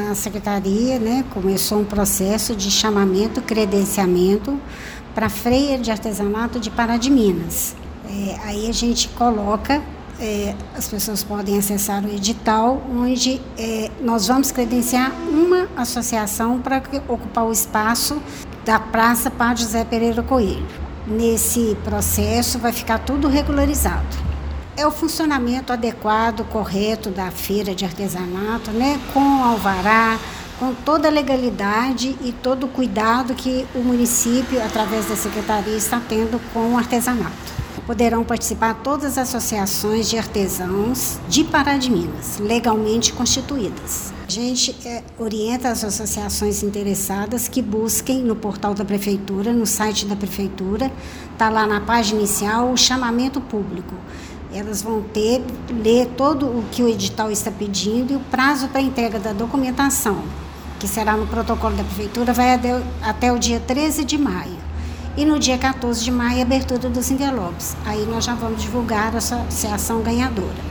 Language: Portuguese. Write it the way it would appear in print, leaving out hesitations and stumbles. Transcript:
a secretaria, né, começou um processo de chamamento, credenciamento para a Feira de Artesanato de Pará de Minas. Aí a gente coloca, as pessoas podem acessar o edital, onde nós vamos credenciar uma associação para ocupar o espaço da Praça Padre José Pereira Coelho. Nesse processo vai ficar tudo regularizado. É o funcionamento adequado, correto da feira de artesanato, né, com alvará, com toda a legalidade e todo o cuidado que o município, através da secretaria, está tendo com o artesanato. Poderão participar todas as associações de artesãos de Pará de Minas, legalmente constituídas. A gente orienta as associações interessadas que busquem no portal da Prefeitura, no site da Prefeitura, está lá na página inicial o chamamento público. Elas vão ler todo o que o edital está pedindo e o prazo para entrega da documentação, que será no protocolo da Prefeitura, vai até o dia 13 de maio. E no dia 14 de maio, a abertura dos envelopes. Aí nós já vamos divulgar a associação ganhadora.